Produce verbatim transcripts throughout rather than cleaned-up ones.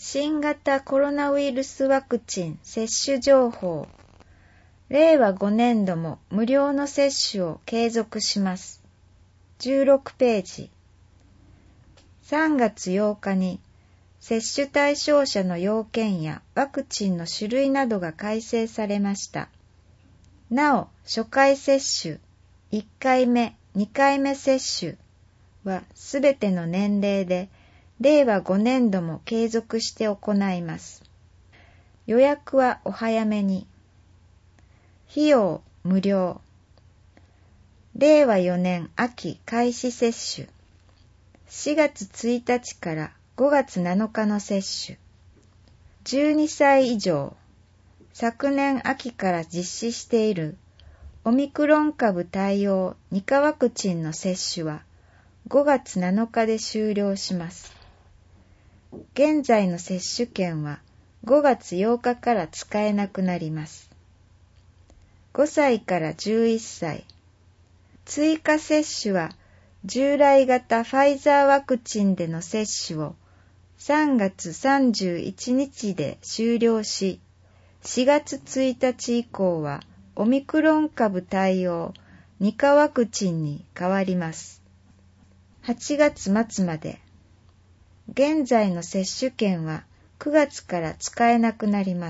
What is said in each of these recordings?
新型コロナウイルスワクチン接種情報。れいわごねんども無料の接種を継続します。じゅうろくページ。さんがつようかに接種対象者の要件やワクチンの種類などが改正されました。なお、初回接種、いっかいめ、にかいめ接種はすべての年齢でれいわごねんども継続して行います。予約はお早めに。費用無料。れいわよねん秋開始接種。しがつついたちからごがつなのかの接種。じゅうにさい以上。昨年秋から実施しているオミクロン株対応にかワクチンの接種はごがつなのかで終了します。現在の接種券はごがつようかから使えなくなります。ごさいからじゅういっさい。追加接種は従来型ファイザーワクチンでの接種をさんがつさんじゅういちにちで終了し、しがつついたち以降はオミクロン株対応にかワクチンに変わります。はちがつまつまで。現在の接種券はくがつから使えなくなります。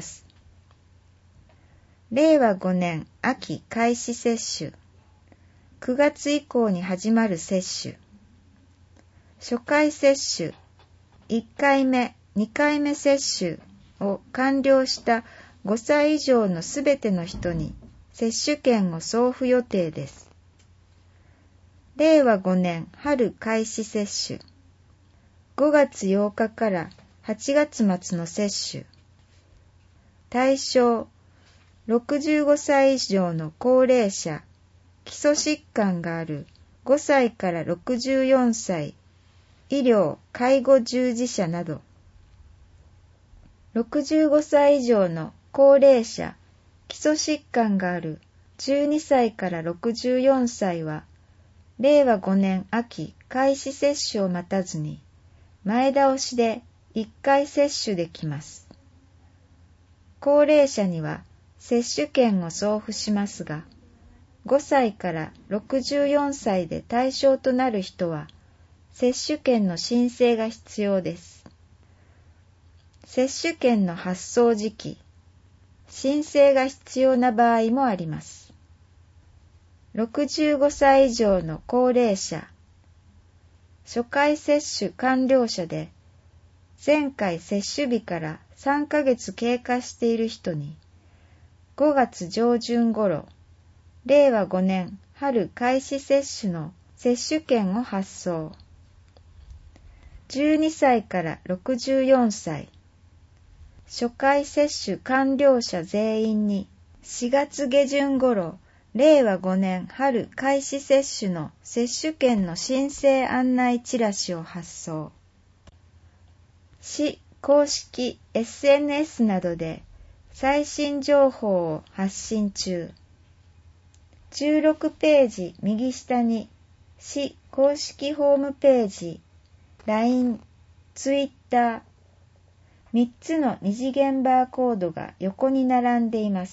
れいわごねん秋開始接種。くがつ以降に始まる接種。初回接種、いっかいめ、にかいめ接種を完了したごさい以上のすべての人に接種券を送付予定です。れいわごねん春開始接種。ごがつようかからはちがつまつの接種。対象、ろくじゅうごさい以上の高齢者、基礎疾患があるごさいからろくじゅうよんさい、医療・介護従事者など。ろくじゅうごさい以上の高齢者、基礎疾患があるじゅうにさいからろくじゅうよんさいは、れいわごねん秋開始接種を待たずに、前倒しでいっかい接種できます。高齢者には接種券を送付しますが、ごさいからろくじゅうよんさいで対象となる人は、接種券の申請が必要です。接種券の発送時期、申請が必要な場合もあります。ろくじゅうごさい以上の高齢者、初回接種完了者で、前回接種日からさんかげつ経過している人に、ごがつ上旬頃、れいわごねん春開始接種の接種券を発送。じゅうにさいからろくじゅうよんさい、初回接種完了者全員にしがつげじゅん頃、れいわごねん春開始接種の接種券の申請案内チラシを発送。市公式 エスエヌエス などで最新情報を発信中。じゅうろくページ右下に市公式ホームページ、ライン、ツイッター、みっつの二次元バーコードが横に並んでいます。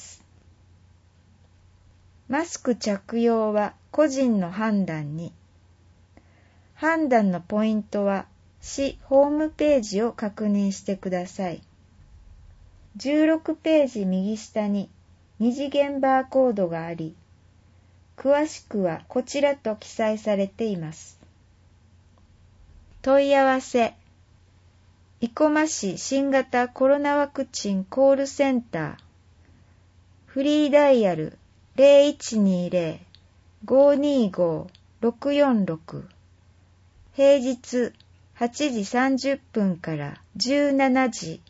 マスク着用は個人の判断に。判断のポイントは市ホームページを確認してください。じゅうろくページ右下に二次元バーコードがあり、詳しくはこちらと記載されています。問い合わせ、生駒市新型コロナワクチンコールセンター、フリーダイヤルゼロいちにゼロ ごーにーごー ろくよんろく、平日はちじさんじゅっぷんからじゅうしちじ